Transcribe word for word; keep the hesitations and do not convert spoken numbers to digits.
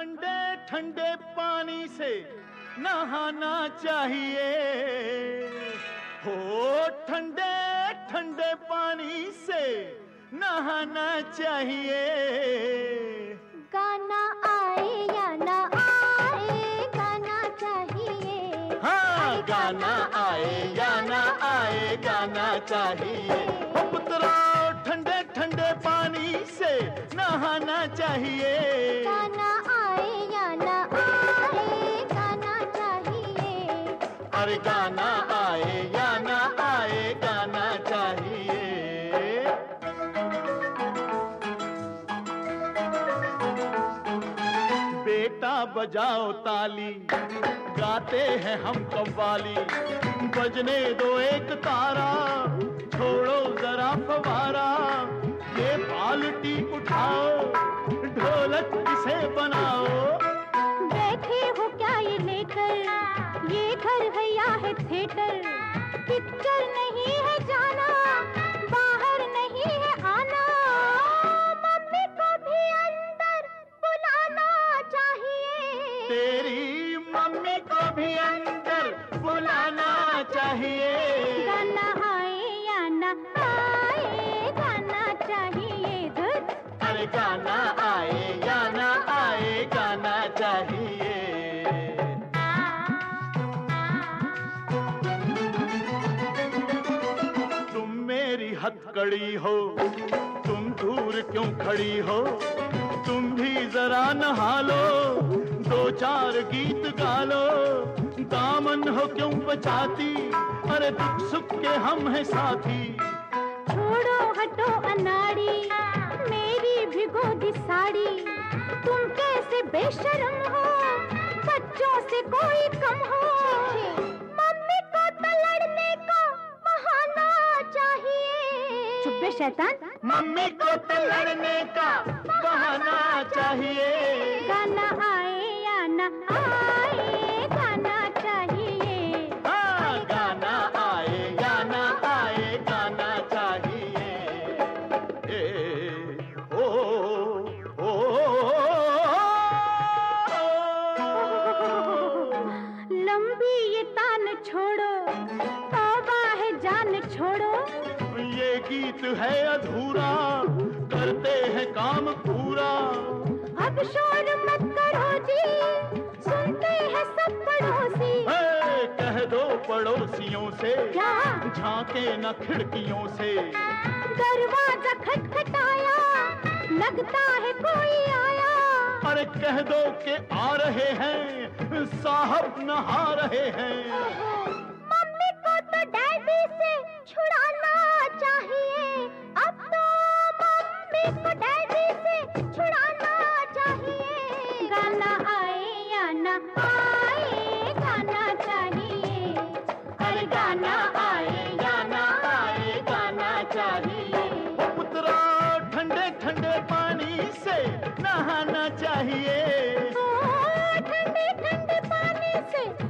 ठंडे ठंडे पानी से नहाना चाहिए, हो ठंडे ठंडे पानी से नहाना चाहिए। गाना आए या ना आए गाना चाहिए, हाँ गाना आए या ना आए गाना चाहिए। ओ पुत्रा ठंडे ठंडे पानी से नहाना चाहिए। गाना आए या ना आए गाना चाहिए, अरे गाना आए या ना आए गाना चाहिए। बेटा बजाओ ताली, गाते हैं हम कव्वाली, बजने दो एक तारा, छोड़ो जरा फवारा, ये बाल्टी उठाओ, ढोलक इसे बनाओ। बैठे हो क्या ये लेकर, ये घर है या है थिएटर, पिक्चर नहीं है जाना, बाहर नहीं है आना, मम्मी को भी अंदर बुलाना चाहिए। तेरी मम्मी को भी अंदर बुलाना चाहिए। गाना आए या ना आए गाना चाहिए, धुत। अरे गाना आए या ना आए गाना चाहिए। तुम मेरी हथकड़ी हो, तुम दूर क्यों खड़ी हो, तुम भी जरा नहा लो, दो चार गीत गा लो, दामन हो क्यों बचाती, अरे दुख सुख के हम हैं साथी। छोड़ो हटो अनाड़ी, मेरी भिगो दी साड़ी, तुम कैसे बेशर्म हो, बच्चों से कोई कम हो, मम्मी को तो लड़ने का बहाना चाहिए। चुप बे शैतान, मम्मी को तो लड़ने का बहाना चाहिए। गाना आए या ना आए गाना चाहिए, हाँ गाना आए या ना आए गाना चाहिए। ए, ओ, ओ, लंबी ये तान छोड़ो, तौबा है जान छोड़ो, ये गीत है अधूरा, करते हैं काम पूरा। अब शोर मत करो जी, सुनते हैं सब पड़ोसी। ए, कह दो पड़ोसियों से, क्या? झांके न खिड़कियों से। दरवाजा खटखटाया, लगता है कोई आया। अरे कह दो कि आ रहे हैं, साहब नहा रहे हैं। मम्मी को तो डैडी से छुड़ाना चाहिए, अब तो मम्मी को डैडी से छुड़ाना चाहिए। गाना आए या ना आए गाना चाहिए, अरे गाना आए या ना आए गाना चाहिए। ओ पुत्रा ठंडे ठंडे पानी से नहाना चाहिए। ओ ठंडे ठंडे पानी से